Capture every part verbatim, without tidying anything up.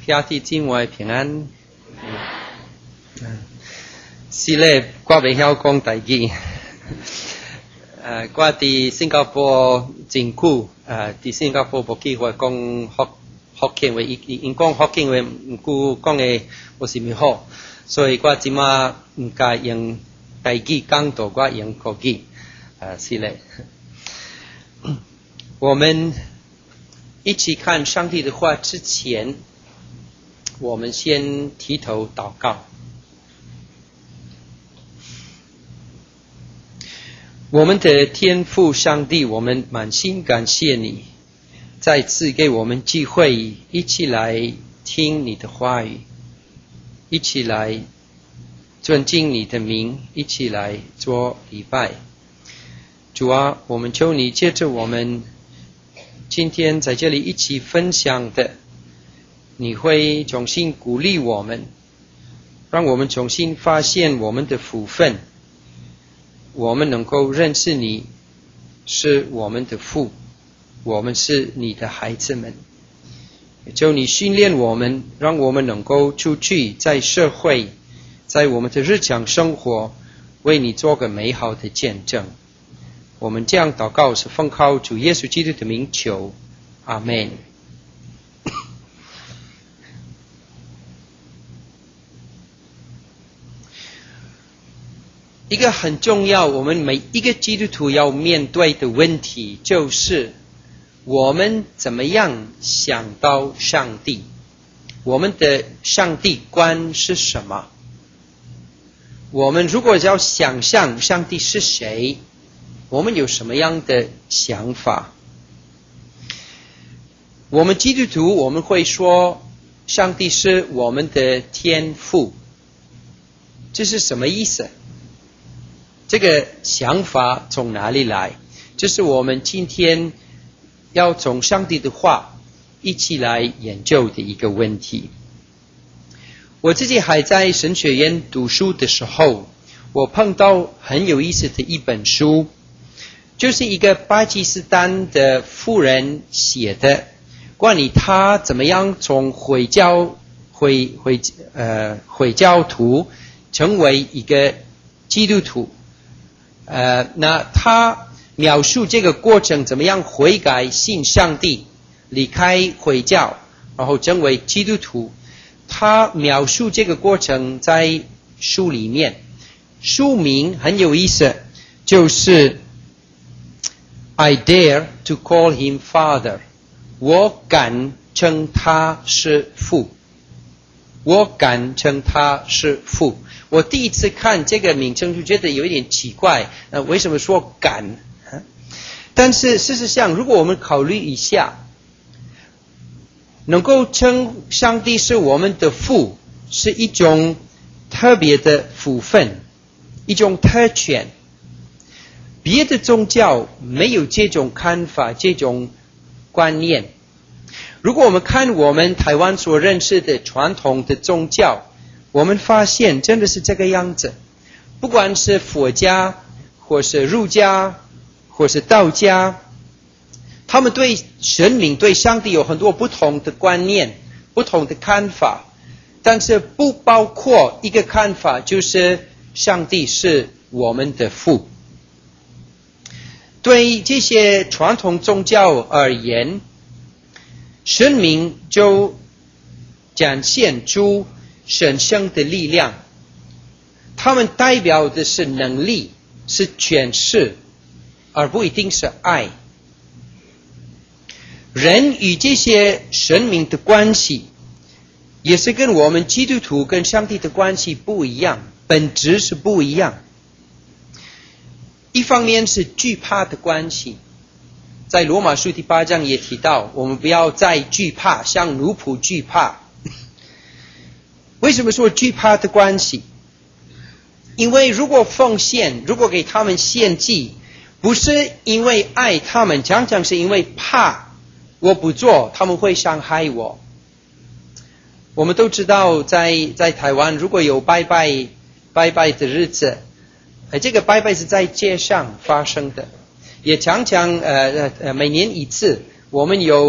兄弟姊妹平安。是咧，我袂晓讲台语。呃，我伫新加坡真久，呃，伫新加坡无机会讲福福建话，因因讲福建话，毋过讲诶无是咪好，所以我即马毋敢用台语讲到，我用国语。呃，是咧。我们一起看上帝的话之前，我们先提头祷告。我们的天父上帝，我们满心感谢你，再次给我们机会，一起来听你的话语，一起来尊敬你的名，一起来做礼拜。主啊，我们求你借着我们今天在这里一起分享的，你会重新鼓励我们，让我们重新发现我们的福分，我们能够认识你是我们的父，我们是你的孩子们。求你训练我们，让我们能够出去在社会，在我们的日常生活，为你做个美好的见证。我们这样祷告是奉靠主耶稣基督的名求，阿们。一个很重要，我们每一个基督徒要面对的问题，就是我们怎么样想到上帝？我们的上帝观是什么？我们如果要想象上帝是谁，我们有什么样的想法？我们基督徒我们会说上帝是我们的天父，这是什么意思？这个想法从哪里来？这是我们今天要从上帝的话一起来研究的一个问题。我自己还在神学院读书的时候，我碰到很有意思的一本书，就是一个巴基斯坦的妇人写的，关于她怎么样从回教回回呃回教徒成为一个基督徒。呃，那他描述这个过程，怎么样悔改信上帝，离开回教，然后成为基督徒。他描述这个过程在书里面，书名很有意思，就是 I dare to call him father， 我敢称他是父，我敢称他是父。我第一次看这个名称就觉得有一点奇怪，呃，为什么说敢？但是事实上，如果我们考虑一下，能够称上帝是我们的父，是一种特别的福分，一种特权。别的宗教没有这种看法，这种观念。如果我们看我们台湾所认识的传统的宗教，我们发现真的是这个样子，不管是佛家或是儒家或是道家，他们对神明对上帝有很多不同的观念，不同的看法，但是不包括一个看法，就是上帝是我们的父。对这些传统宗教而言，神明就展现出神圣的力量，他们代表的是能力，是权势，而不一定是爱。人与这些神明的关系，也是跟我们基督徒跟上帝的关系不一样，本质是不一样。一方面是惧怕的关系，在罗马书第八章也提到，我们不要再惧怕，像奴仆惧怕。为什么说惧怕的关系？因为如果奉献，如果给他们献祭，不是因为爱他们，常常是因为怕我不做他们会伤害我。我们都知道在在台湾如果有拜拜拜拜的日子，这个拜拜是在街上发生的，也常常呃呃每年一次，我们有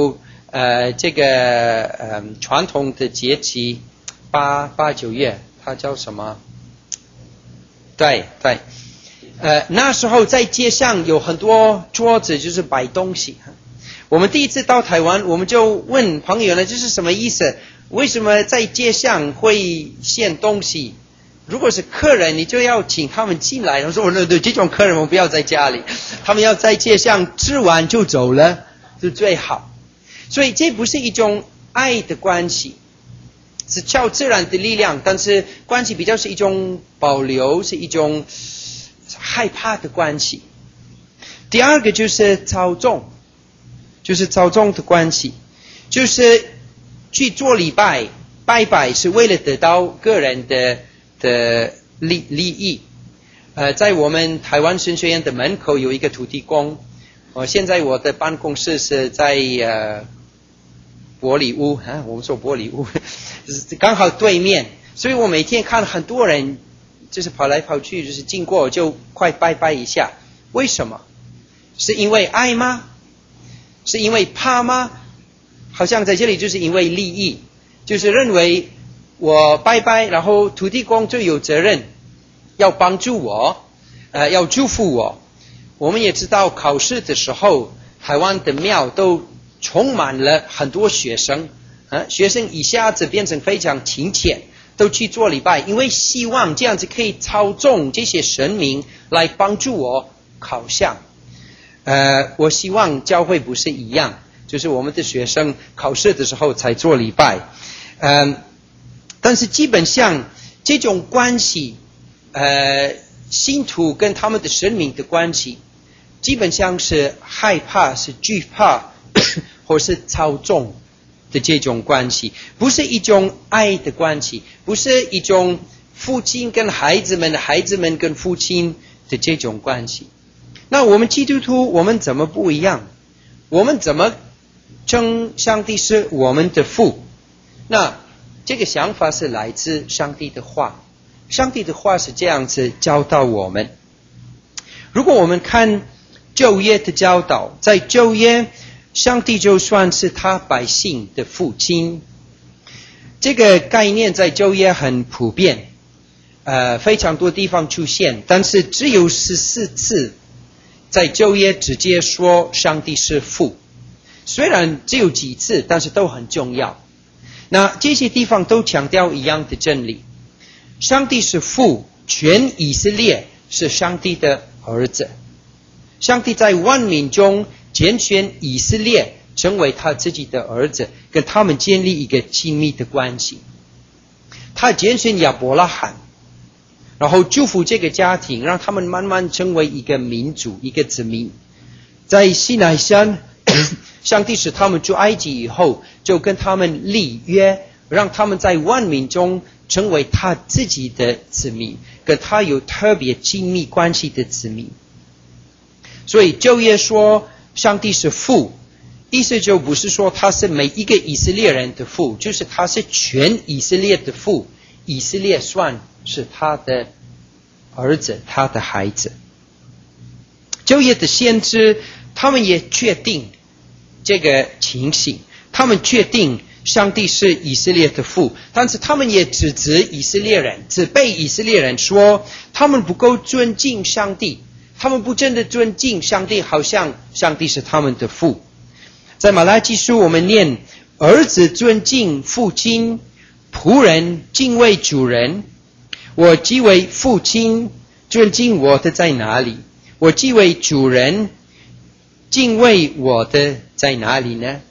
呃这个呃传统的节气八八九月，它叫什么？对对，呃那时候在街上有很多桌子，就是摆东西。我们第一次到台湾，我们就问朋友呢，这是什么意思？为什么在街上会献东西？如果是客人，你就要请他们进来。我说，对，这种客人我们不要在家里，他们要在街上吃完就走了，就最好。所以这不是一种爱的关系，是超自然的力量，但是关系比较是一种保留，是一种害怕的关系。第二个就是操纵，就是操纵的关系，就是去做礼拜，拜拜是为了得到个人的的利利益。呃，在我们台湾神学院的门口有一个土地公，呃、现在我的办公室是在呃玻璃屋啊，我们说玻璃屋，刚好对面，所以我每天看很多人就是跑来跑去，就是经过就快拜拜一下。为什么？是因为爱吗？是因为怕吗？好像在这里就是因为利益，就是认为我拜拜，然后土地公就有责任要帮助我，呃，要祝福我。我们也知道考试的时候，台湾的庙都充满了很多学生，啊，学生一下子变成非常勤俭，都去做礼拜，因为希望这样子可以操纵这些神明来帮助我考上。呃，我希望教会不是一样，就是我们的学生考试的时候才做礼拜。嗯、呃，但是基本上这种关系，呃，信徒跟他们的神明的关系，基本上是害怕、是惧怕或是操纵的这种关系，不是一种爱的关系，不是一种父亲跟孩子们、孩子们跟父亲的这种关系。那我们基督徒，我们怎么不一样？我们怎么称上帝是我们的父？那这个想法是来自上帝的话，上帝的话是这样子教导我们。如果我们看旧约的教导，在旧约，上帝就算是他百姓的父亲，这个概念在旧约很普遍，呃，非常多地方出现，但是只有十四次在旧约直接说上帝是父，虽然只有几次，但是都很重要。那这些地方都强调一样的真理，上帝是父，全以色列是上帝的儿子。上帝在万民中拣选以色列成为他自己的儿子，跟他们建立一个亲密的关系。他拣选亚伯拉罕，然后祝福这个家庭，让他们慢慢成为一个民族，一个子民。在西乃山，上帝使他们出埃及以后，就跟他们立约，让他们在万民中成为他自己的子民，跟他有特别亲密关系的子民。所以旧约说上帝是父，意思就不是说他是每一个以色列人的父，就是他是全以色列的父，以色列算是他的儿子，他的孩子。旧约的先知他们也确定这个情形，他们确定上帝是以色列的父，但是他们也指责以色列人，只被以色列人说他们不够尊敬上帝，他们不真的尊敬上帝，好像上帝是他们的父。在马拉基书我们念，儿子尊敬父亲，仆人敬畏主人。我既为父亲，尊敬我的在哪里？我既为主人，敬畏我的在哪里呢？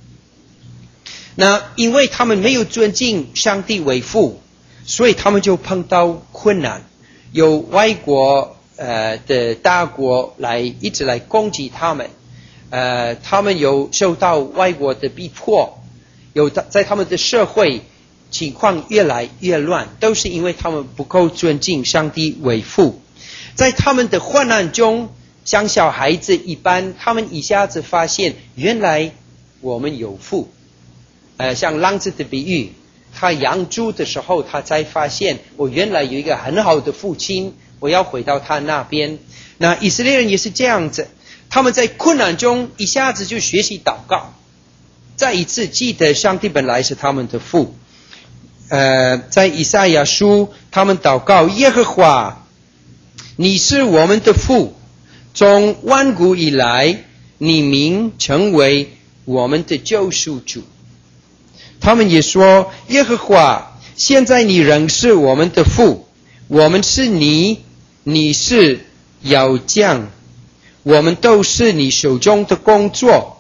那因为他们没有尊敬上帝为父，所以他们就碰到困难，有外国呃的大国来一直来攻击他们，呃，他们有受到外国的逼迫，有在他们的社会情况越来越乱，都是因为他们不够尊敬上帝为父。在他们的患难中，像小孩子一般，他们一下子发现原来我们有父。呃，像浪子的比喻，他养猪的时候，他才发现我原来有一个很好的父亲，我要回到他那边。那以色列人也是这样子，他们在困难中一下子就学习祷告， 再一次记得上帝本来是他们的父。呃，在以赛亚书，他们祷告耶和华，你是我们的父，从万古以来，你名成为我们的救赎主。他们也说，耶和华，现在你仍是我们的父，我们是你，你是窑匠，我们都是你手中的工作。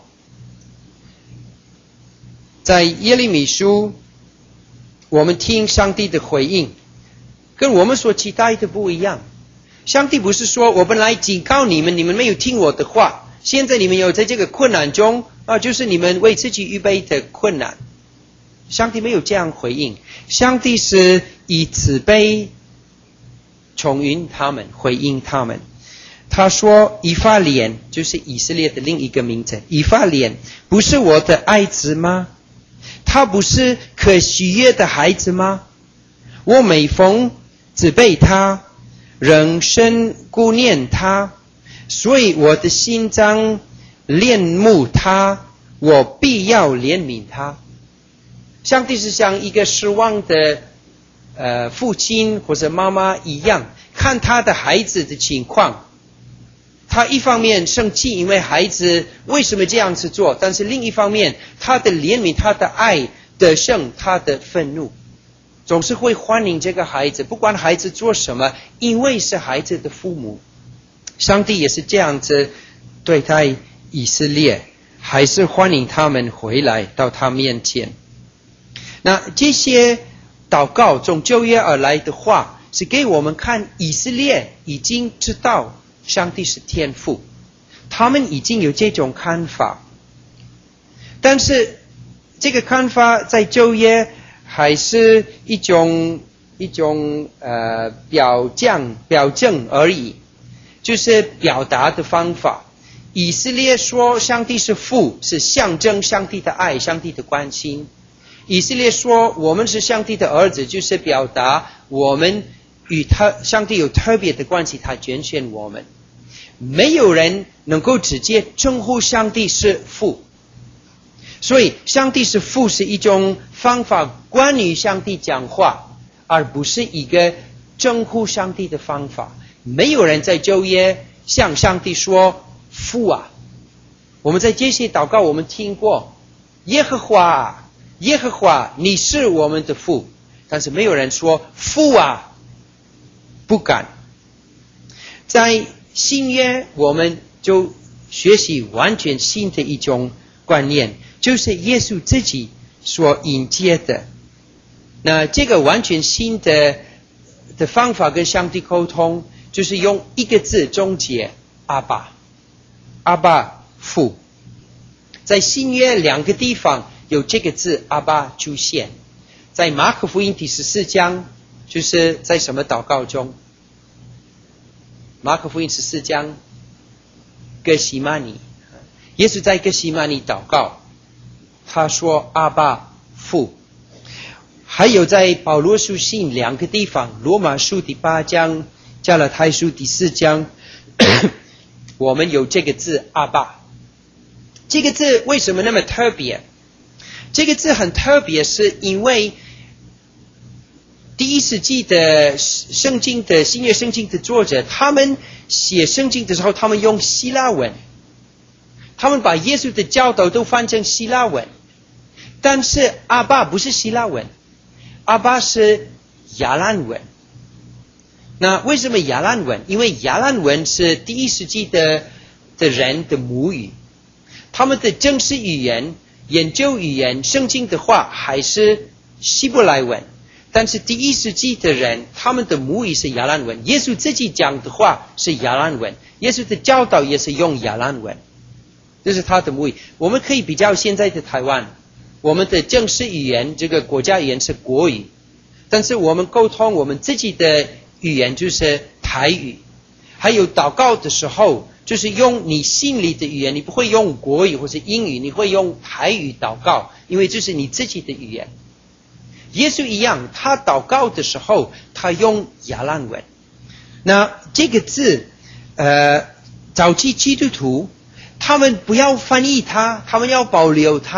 在耶利米书，我们听上帝的回应，跟我们所期待的不一样。上帝不是说，我本来警告你们，你们没有听我的话，现在你们有在这个困难中啊，就是你们为自己预备的困难。上帝没有这样回应，上帝是以慈悲宠允他们，回应他们。他说，以法莲就是以色列的另一个名字，以法莲不是我的爱子吗？他不是可喜悦的孩子吗？我每逢责备他，仍深顾念他，所以我的心脏恋慕他，我必要怜悯他。上帝是像一个失望的呃父亲或者妈妈一样，看他的孩子的情况，他一方面生气，因为孩子为什么这样子做，但是另一方面他的怜悯，他的爱得胜他的愤怒，总是会欢迎这个孩子，不管孩子做什么，因为是孩子的父母。上帝也是这样子对待以色列，还是欢迎他们回来到他面前。那这些祷告从旧约而来的话，是给我们看以色列已经知道上帝是天父，他们已经有这种看法。但是这个看法在旧约还是一种一种呃表象表证而已，就是表达的方法。以色列说上帝是父，是象征上帝的爱，上帝的关心。以色列说我们是上帝的儿子，就是表达我们与他上帝有特别的关系，他拣选我们。没有人能够直接称呼上帝是父，所以上帝是父是一种方法，关于上帝讲话，而不是一个称呼上帝的方法。没有人在旧约向上帝说父啊。我们在这些祷告我们听过，耶和华耶和华你是我们的父，但是没有人说父啊，不敢。在新约我们就学习完全新的一种观念，就是耶稣自己所引接的。那这个完全新的的方法跟上帝沟通，就是用一个字终结，阿爸，阿爸父。在新约两个地方有这个字阿爸出现，在马可福音第十四章，就是在什么祷告中？马可福音十四章，哥西曼尼，耶稣在哥西曼尼祷告，他说阿爸父。还有在保罗书信两个地方，罗马书第八章，加拉太书第四章，我们有这个字阿爸。这个字为什么那么特别？这个字很特别，是因为第一世纪的圣经的新约圣经的作者，他们写圣经的时候，他们用希腊文，他们把耶稣的教导都翻成希腊文。但是阿爸不是希腊文，阿爸是亚兰文。那为什么亚兰文？因为亚兰文是第一世纪的的人的母语，他们的正式语言、研究语言、圣经的话还是希伯来文。但是第一世纪的人，他们的母语是亚兰文，耶稣自己讲的话是亚兰文，耶稣的教导也是用亚兰文，这是他的母语。我们可以比较现在的台湾，我们的正式语言，这个国家语言是国语，但是我们沟通我们自己的语言就是台语。还有祷告的时候，就是用你心里的语言，你不会用国语或是英语，你会用台语祷告，因为这是你自己的语言。耶稣一样，他祷告的时候他用亚兰文。那这个字呃，早期基督徒他们不要翻译它，他们要保留它，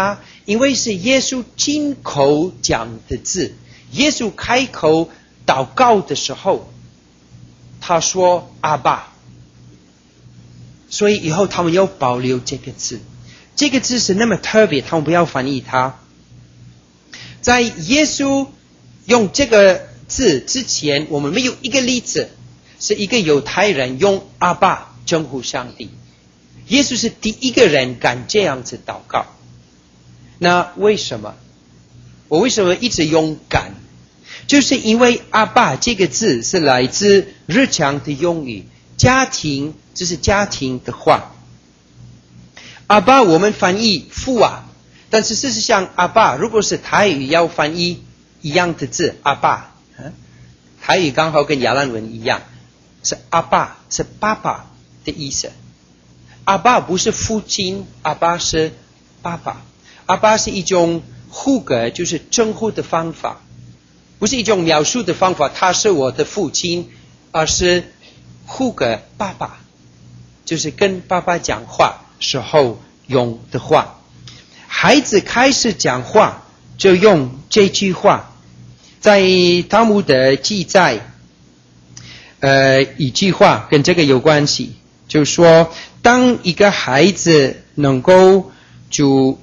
因为是耶稣亲口讲的字。耶稣开口祷告的时候，他说阿爸，所以以后他们要保留这个字。这个字是那么特别，他们不要翻译它。在耶稣用这个字之前，我们没有一个例子是一个犹太人用阿爸称呼上帝。耶稣是第一个人敢这样子祷告。那为什么？我为什么一直用敢？就是因为阿爸这个字是来自日常的用语，家庭就是家庭的话。阿爸我们翻译父啊，但是事实上阿爸如果是台语要翻译一样的字阿爸，台语刚好跟亚兰文一样，是阿爸是爸爸的意思。阿爸不是父亲，阿爸是爸爸。阿爸是一种呼格，就是称呼的方法，不是一种描述的方法，他是我的父亲，而是呼格爸爸，就是跟爸爸讲话时候用的话。孩子开始讲话就用这句话。在塔木德记载呃，一句话跟这个有关系，就是说当一个孩子能够就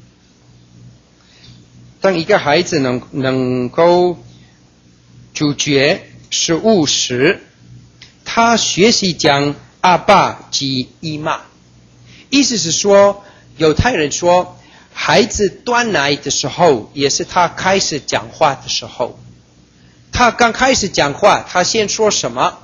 当一个孩子能能够咀嚼食物时，他学习讲阿爸及姨妈。意思是说，犹太人说孩子断奶的时候也是他开始讲话的时候。他刚开始讲话，他先说什么？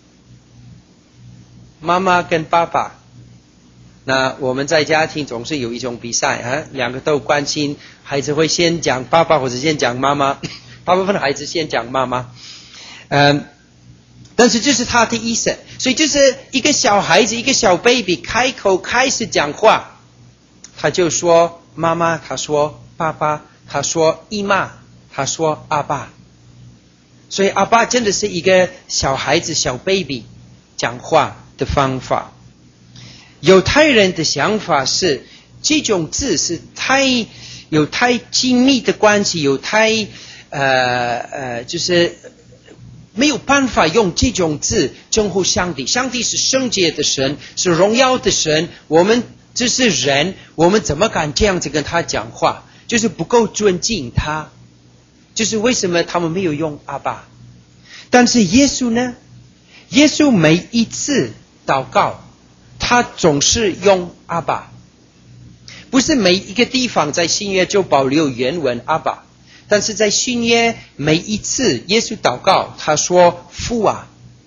妈妈跟爸爸。那我们在家庭总是有一种比赛啊，两个都关心，孩子会先讲爸爸或者先讲妈妈，大部分的孩子先讲妈妈。嗯，但是这是他的意思，所以就是一个小孩子，一个小 baby 开口开始讲话，他就说妈妈，他说爸爸，他说姨妈，他说阿爸。所以阿爸真的是一个小孩子小 baby 讲话的方法。犹太人的想法是这种字是太有太紧密的关系，有太呃呃就是没有办法用这种字称呼上帝。上帝是圣洁的神，是荣耀的神，我们只是人，我们怎么敢这样子跟他讲话？就是不够尊敬他。就是为什么他们没有用阿爸。但是耶稣呢？耶稣每一次祷告他总是用阿爸。不是每一个地方在新约就保留原文阿爸，但是在新约每一次耶稣祷告他说父啊，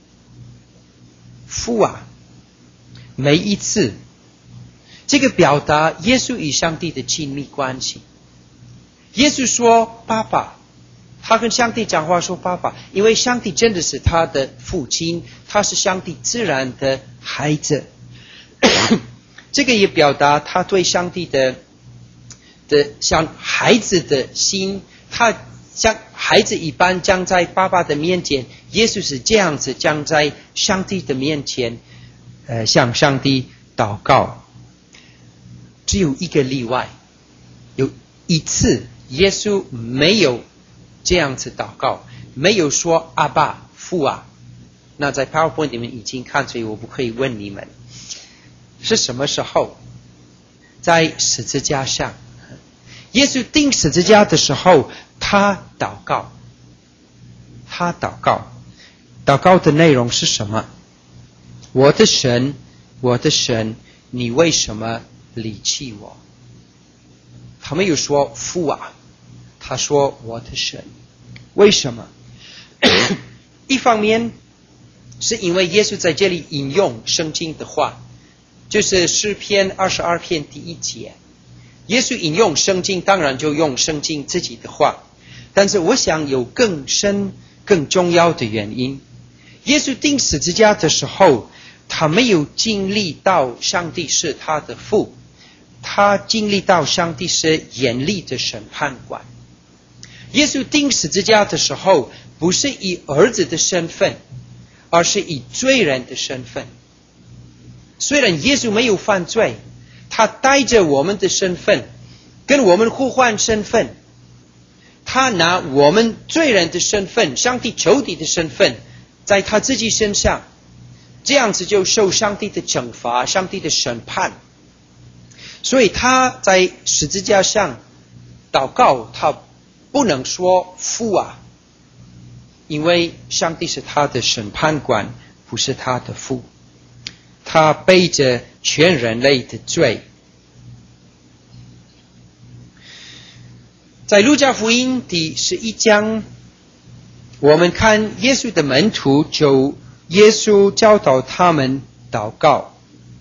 父啊，每一次这个表达耶稣与上帝的亲密关系。耶稣说爸爸，他跟上帝讲话说爸爸，因为上帝真的是他的父亲，他是上帝自然的孩子。这个也表达他对上帝的的像孩子的心，他像孩子一般将在爸爸的面前，耶稣是这样子将在上帝的面前呃，向上帝祷告。只有一个例外，有一次耶稣没有这样子祷告，没有说阿爸父啊。那在 PowerPoint 你们已经看，所以我不可以问你们是什么时候。在十字架上，耶稣钉十字架的时候他祷告，他祷告祷告的内容是什么？我的神，我的神，你为什么离弃我？他没有说父啊，他说我的神。为什么？一方面是因为耶稣在这里引用圣经的话，就是诗篇二十二篇第一节。耶稣引用圣经，当然就用圣经自己的话，但是我想有更深更重要的原因。耶稣钉十字架的时候，他没有经历到上帝是他的父，他经历到上帝是严厉的审判官。耶稣钉十字架的时候，不是以儿子的身份，而是以罪人的身份。虽然耶稣没有犯罪，他带着我们的身份， 跟我们互换身份，他拿我们罪人的身份，上帝仇敌的身份，在他自己身上，这样子就受上帝的惩罚，上帝的审判。所以他在十字架上祷告，他不能说父啊，因为上帝是他的审判官，不是他的父。他背着全人类的罪。在路加福音第十一章，我们看耶稣的门徒，就耶稣教导他们祷告。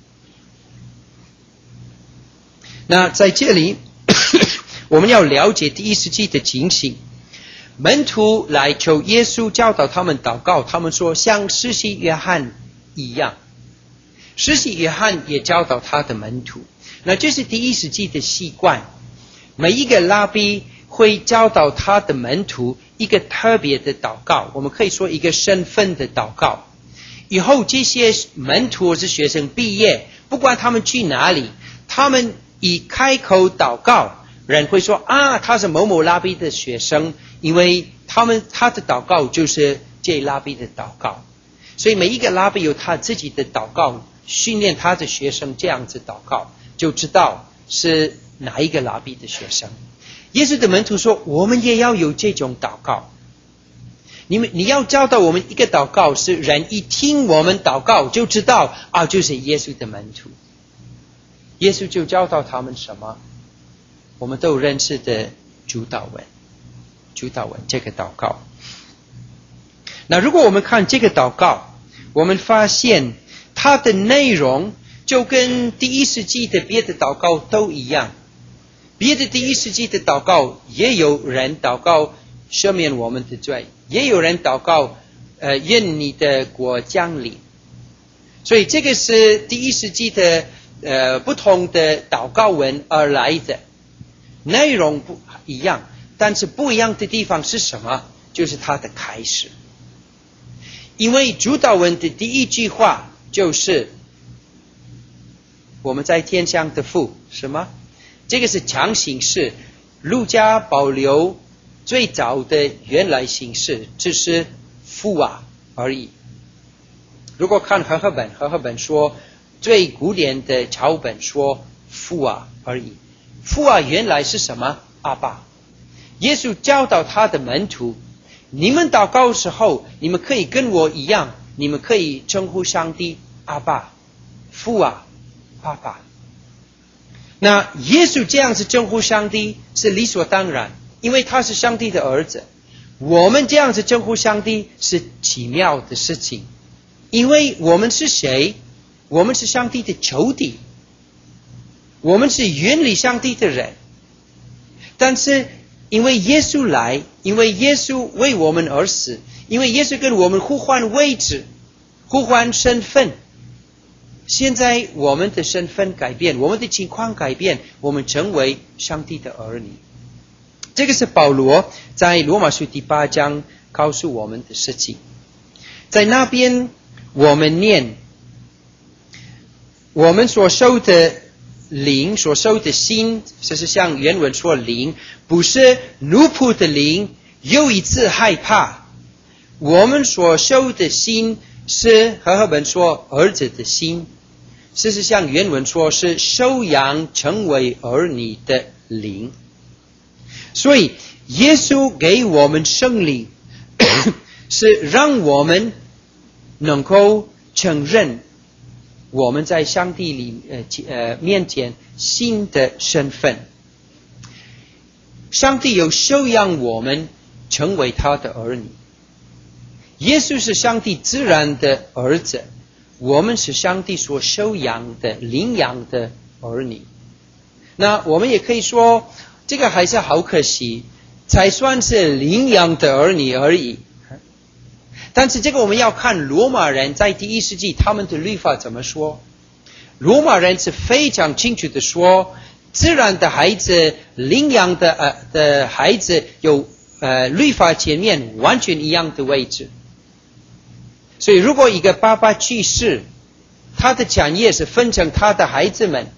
那在这里我们要了解第一世纪的情形。门徒来求耶稣教导他们祷告，他们说像施洗约翰一样。施洗约翰也教导他的门徒，那这是第一世纪的习惯。每一个拉比会教导他的门徒一个特别的祷告，我们可以说一个身份的祷告。以后这些门徒或是学生毕业，不管他们去哪里，他们一开口祷告，人会说啊，他是某某拉比的学生，因为他们他的祷告就是这拉比的祷告。所以每一个拉比有他自己的祷告，训练他的学生这样子祷告，就知道是哪一个拉比的学生。耶稣的门徒说，我们也要有这种祷告。你们你要教导我们一个祷告，是人一听我们祷告就知道啊，就是耶稣的门徒。耶稣就教导他们什么？我们都认识的主祷文，主祷文这个祷告。那如果我们看这个祷告，我们发现它的内容就跟第一世纪的别的祷告都一样。别的第一世纪的祷告也有人祷告赦免我们的罪，也有人祷告呃，愿你的国降临。所以这个是第一世纪的呃不同的祷告文而来的，内容不一样，但是不一样的地方是什么？就是它的开始。因为主祷文的第一句话就是我们在天上的父，什么？这个是强形式，路加保留最早的原来形式，只是父啊而已。如果看和合本，和合本说最古典的抄本说父啊而已。父啊原来是什么？阿爸。耶稣教导他的门徒，你们祷告的时候，你们可以跟我一样，你们可以称呼上帝阿爸，父啊，爸爸。那耶稣这样子称呼上帝是理所当然，因为他是上帝的儿子。我们这样子称呼上帝是奇妙的事情，因为我们是谁？我们是上帝的仇敌，我们是远离上帝的人。但是因为耶稣来，因为耶稣为我们而死，因为耶稣跟我们互换位置，互换身份，现在我们的身份改变，我们的情况改变，我们成为上帝的儿女。这个是保罗在罗马书第八章告诉我们的事情。在那边我们念，我们所受的灵，所受的心，这是像原文说灵，不是奴仆的灵，又一次害怕。我们所受的心是和合本说儿子的心，事实上原文说是收养成为儿女的灵。所以耶稣给我们圣灵是让我们能够承认我们在上帝里呃呃面前新的身份。上帝有收养我们成为他的儿女。耶稣是上帝自然的儿子，我们是上帝所收养的领养的儿女。那我们也可以说，这个还是好可惜，才算是领养的儿女而已。但是这个我们要看罗马人在第一世纪他们的律法怎么说。罗马人是非常清楚的说，自然的孩子领养的呃的孩子有呃律法前面完全一样的位置。所以如果一个爸爸去世，他的产业是分成他的孩子们，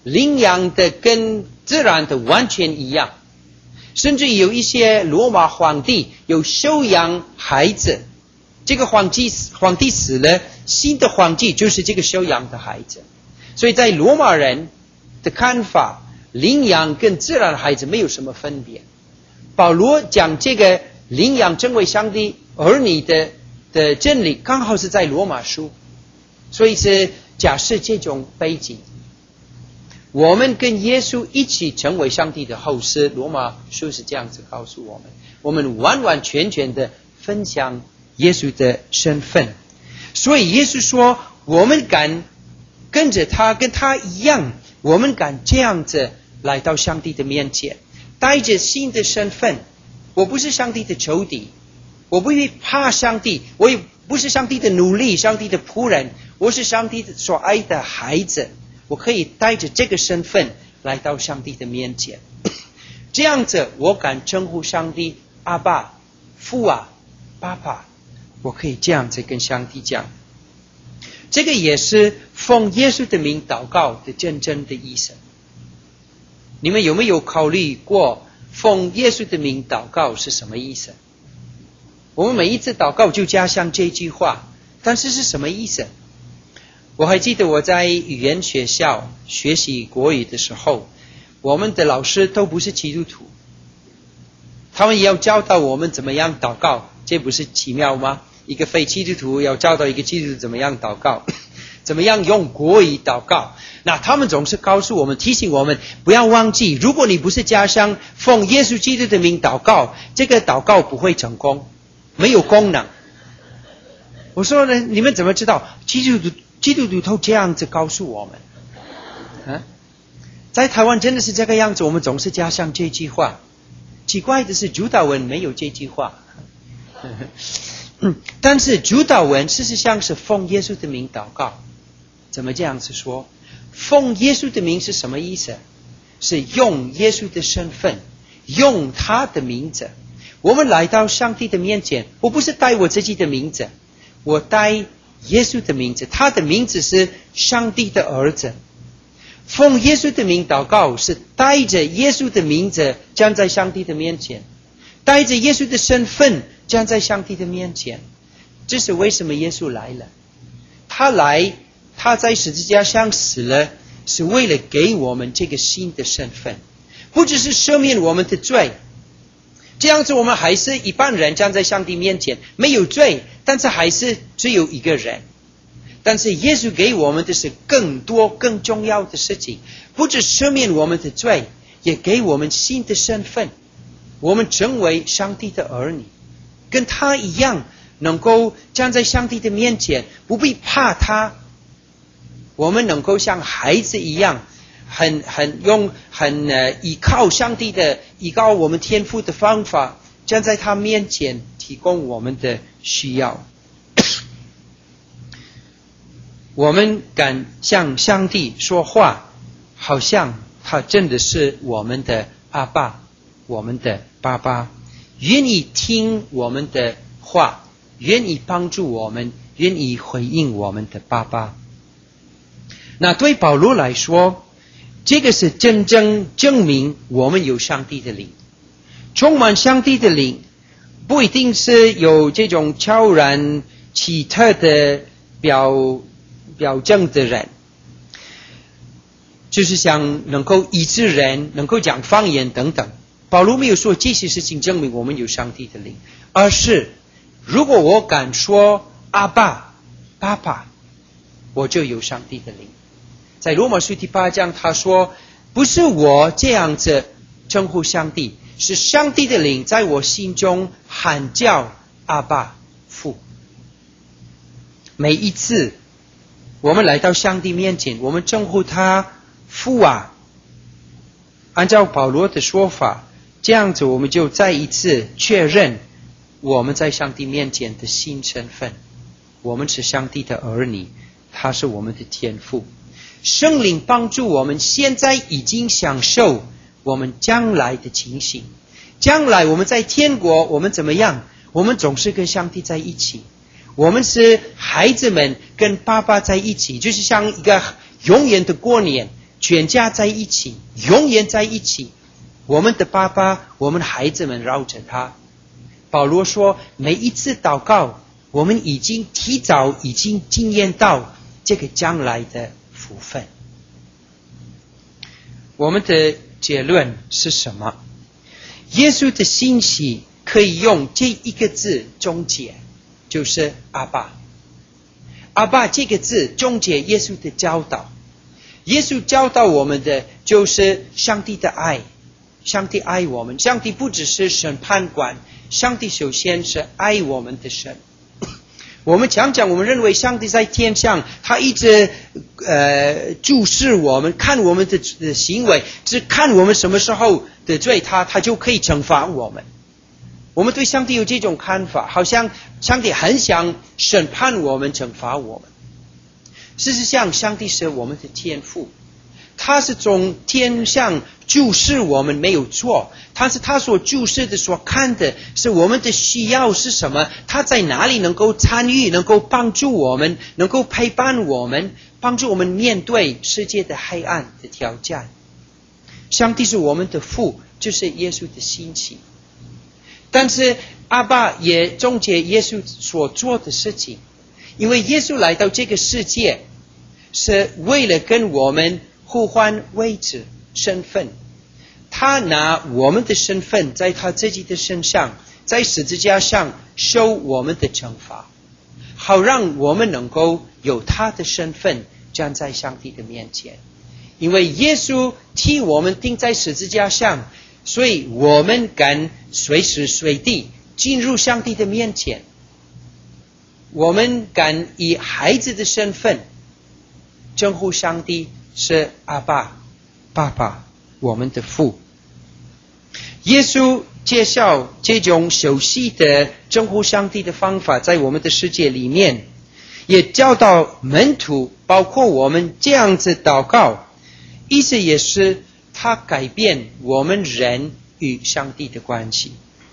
领养的跟自然的完全一样，甚至有一些罗马皇帝有收养孩子，这个皇帝皇帝死了，新的皇帝就是这个收养的孩子。所以在罗马人的看法，领养跟自然的孩子没有什么分别。保罗讲这个领养成为上帝儿女的的真理，刚好是在罗马书，所以是假设这种背景，我们跟耶稣一起成为上帝的后嗣。罗马书是这样子告诉我们，我们完完全全的分享耶稣的身份。所以耶稣说，我们敢跟着他，跟他一样，我们敢这样子来到上帝的面前，带着新的身份。我不是上帝的仇敌，我不会怕上帝，我也不是上帝的奴隶，上帝的仆人，我是上帝所爱的孩子。我可以带着这个身份来到上帝的面前，这样子我敢称呼上帝阿爸、父啊、爸爸，我可以这样子跟上帝讲。这个也是奉耶稣的名祷告的真正的意思。你们有没有考虑过奉耶稣的名祷告是什么意思？我们每一次祷告就加上这句话，但是是什么意思？我还记得我在语言学校学习国语的时候，我们的老师都不是基督徒，他们也要教导我们怎么样祷告，这不是奇妙吗？一个非基督徒要教导一个基督徒怎么样祷告，怎么样用国语祷告。那他们总是告诉我们，提醒我们不要忘记，如果你不是加上奉耶稣基督的名祷告，这个祷告不会成功，没有功能。我说呢，你们怎么知道？基督徒基督徒都这样子告诉我们啊。在台湾真的是这个样子，我们总是加上这句话。奇怪的是，主祷文没有这句话。嗯，但是主祷文事实上是奉耶稣的名祷告。怎么这样子说？奉耶稣的名是什么意思？是用耶稣的身份，用他的名字。我们来到上帝的面前，我不是带我自己的名字，我带耶稣的名字，他的名字是上帝的儿子。奉耶稣的名祷告，是带着耶稣的名字站在上帝的面前，带着耶稣的身份站在上帝的面前。这是为什么耶稣来了。他来，他在十字架上死了，是为了给我们这个新的身份，不只是赦免我们的罪，这样子我们还是一般人站在上帝面前，没有罪，但是还是只有一个人。但是耶稣给我们的是更多更重要的事情，不只赦免我们的罪，也给我们新的身份。我们成为上帝的儿女，跟他一样能够站在上帝的面前，不必怕他。我们能够像孩子一样，很很用很呃依靠上帝的，依靠我们天父的方法，站在他面前提供我们的需要。我们敢向上帝说话，好像他真的是我们的阿爸，我们的爸爸，愿意听我们的话，愿意帮助我们，愿意回应我们的爸爸。那对保罗来说，这个是真正证明我们有上帝的灵。充满上帝的灵，不一定是有这种超然奇特的表表证的人，就是想能够医治人，能够讲方言等等。保罗没有说这些事情证明我们有上帝的灵，而是如果我敢说阿爸、爸爸，我就有上帝的灵。在罗马书第八章他说，不是我这样子称呼上帝，是上帝的灵在我心中喊叫阿爸父。每一次我们来到上帝面前，我们称呼他父啊，按照保罗的说法，这样子我们就再一次确认我们在上帝面前的新身份。我们是上帝的儿女，他是我们的天父。圣灵帮助我们现在已经享受我们将来的情形。将来我们在天国，我们怎么样？我们总是跟上帝在一起，我们是孩子们跟爸爸在一起，就是像一个永远的过年， 全家在一起，永远在一起。我们的爸爸，我们孩子们绕着他。保罗说，每一次祷告，我们已经提早已经经验到这个将来的福分。我们的结论是什么？耶稣的信息可以用这一个字终结，就是阿爸。阿爸这个字终结耶稣的教导。耶稣教导我们的就是上帝的爱，上帝爱我们。上帝不只是审判官，上帝首先是爱我们的神。我们常常我们认为上帝在天上，他一直呃注视我们，看我们的的行为，只看我们什么时候得罪他，他就可以惩罚我们。我们对上帝有这种看法，好像上帝很想审判我们，惩罚我们。事实上，上帝是我们的天父，他是从天上注视我们没有错，但是他所注视的所看的是我们的需要是什么，他在哪里能够参与，能够帮助我们，能够陪伴我们，帮助我们面对世界的黑暗的挑战。上帝是我们的父，就是耶稣的心情。但是阿爸也终结耶稣所做的事情，因为耶稣来到这个世界是为了跟我们互换位置身份，他拿我们的身份在他自己的身上，在十字架上受我们的惩罚，好让我们能够有他的身份站在上帝的面前。因为耶稣替我们钉在十字架上，所以我们敢随时随地进入上帝的面前，我们敢以孩子的身份称呼上帝是阿爸，爸爸，我们的父。耶稣介绍这种熟悉的称呼上帝的方法在我们的世界里面，也教导门徒包括我们这样子祷告，意思也是他改变我们人与上帝的关系。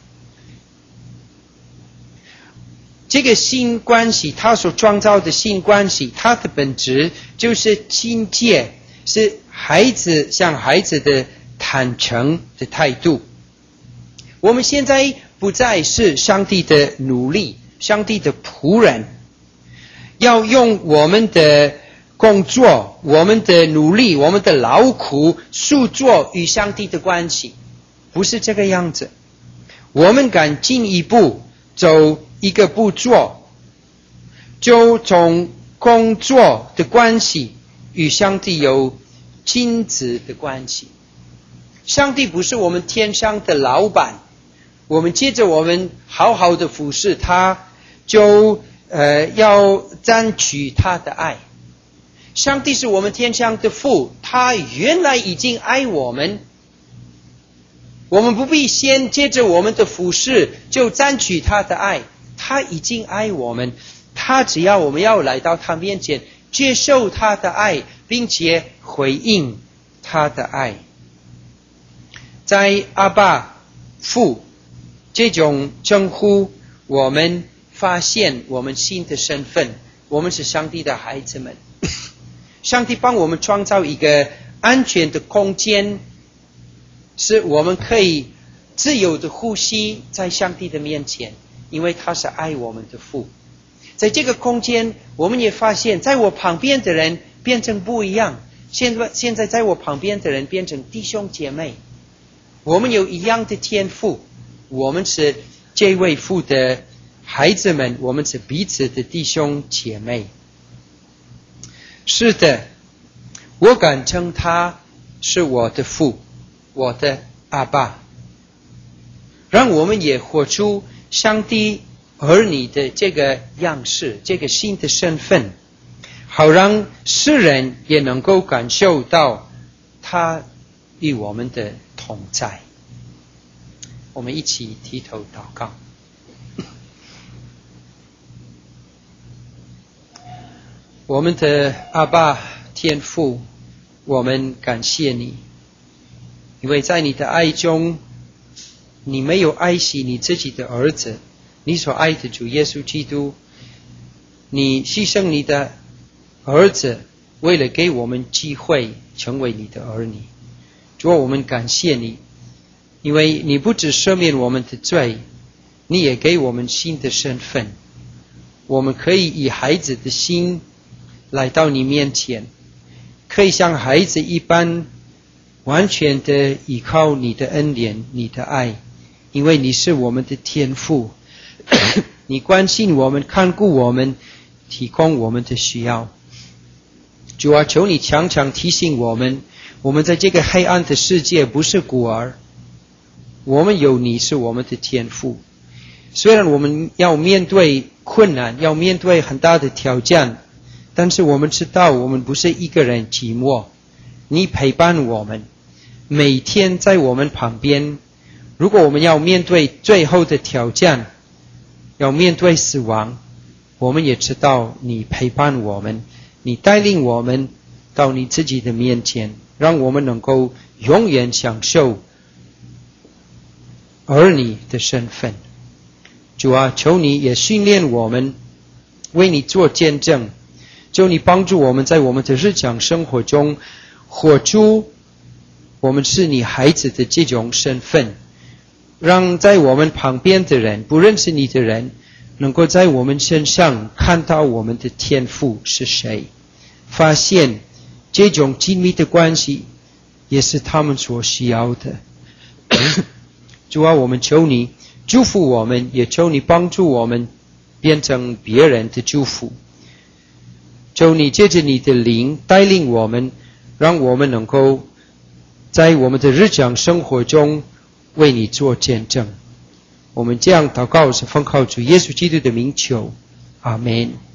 这个新关系，他所创造的新关系，它的本质就是亲切，是孩子向孩子的坦诚的态度。我们现在不再是上帝的奴隶，上帝的仆人，要用我们的工作，我们的努力，我们的劳苦塑造与上帝的关系，不是这个样子。我们敢进一步走一个步骤，就从工作的关系与上帝有亲子的关系。上帝不是我们天上的老板，我们接着我们好好的服侍他，就呃要争取他的爱。上帝是我们天上的父，他原来已经爱我们，我们不必先接着我们的服侍就争取他的爱，他已经爱我们，他只要我们要来到他面前，接受他的爱，并且回应他的爱。在阿爸父这种称呼，我们发现我们新的身份，我们是上帝的孩子们。上帝帮我们创造一个安全的空间，是我们可以自由的呼吸在上帝的面前，因为他是爱我们的父。在这个空间，我们也发现在我旁边的人变成不一样，现在现在在我旁边的人变成弟兄姐妹，我们有一样的天父，我们是这位父的孩子们，我们是彼此的弟兄姐妹。是的，我敢称他是我的父，我的阿爸。让我们也活出上帝儿女的这个样式，这个新的身份，好让世人也能够感受到他与我们的同在。我们一起低头祷告。我们的阿爸天父，我们感谢你，因为在你的爱中，你没有爱惜你自己的儿子，你所爱的主耶稣基督，你牺牲你的儿子为了给我们机会成为你的儿女。主啊，我们感谢你，因为你不只赦免我们的罪，你也给我们新的身份，我们可以以孩子的心来到你面前，可以像孩子一般完全的依靠你的恩典，你的爱，因为你是我们的天父，你关心我们，看顾我们，提供我们的需要。主啊，求你常常提醒我们，我们在这个黑暗的世界不是孤儿，我们有你是我们的天父。虽然我们要面对困难，要面对很大的挑战，但是我们知道我们不是一个人寂寞，你陪伴我们，每天在我们旁边。如果我们要面对最后的挑战，要面对死亡，我们也知道你陪伴我们，你带领我们到你自己的面前，让我们能够永远享受儿女的身份。主啊，求你也训练我们为你做见证，求你帮助我们在我们的日常生活中活出我们是你孩子的这种身份，让在我们旁边的人，不认识你的人，能够在我们身上看到我们的天父是谁，发现这种亲密的关系也是他们所需要的。主啊，我们求你祝福我们，也求你帮助我们变成别人的祝福。求你借着你的灵带领我们，让我们能够在我们的日常生活中为你做见证。我们这样祷告是奉靠主耶稣基督的名求，阿们。